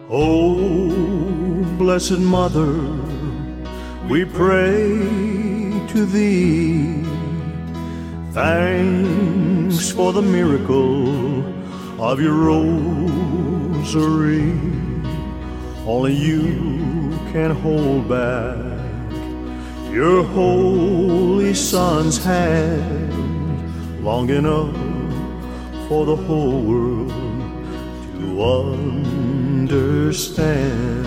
Oh, Blessed Mother, we pray to thee. Thanks for the miracle of your rosary. Only you can hold back your holy Son's hand long enough for the whole world to understand.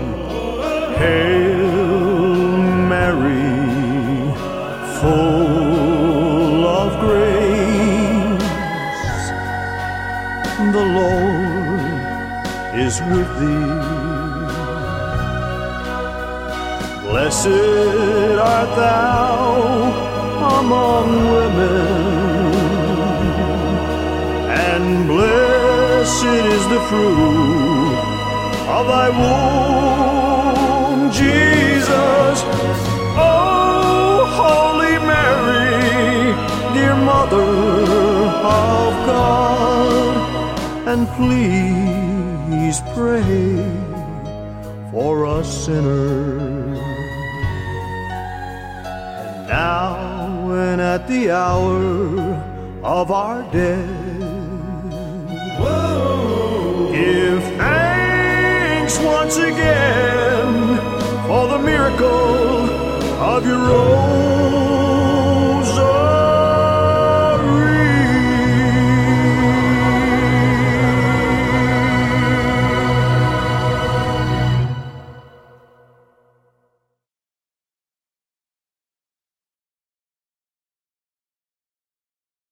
Hail Mary, full of grace, the Lord is with thee. Blessed art thou among women, and blessed is the fruit of thy womb, Jesus. Oh, Holy Mary, dear Mother of God, and please pray for us sinners, and now and at the hour of our death. Give thanks once again for the miracle of your own.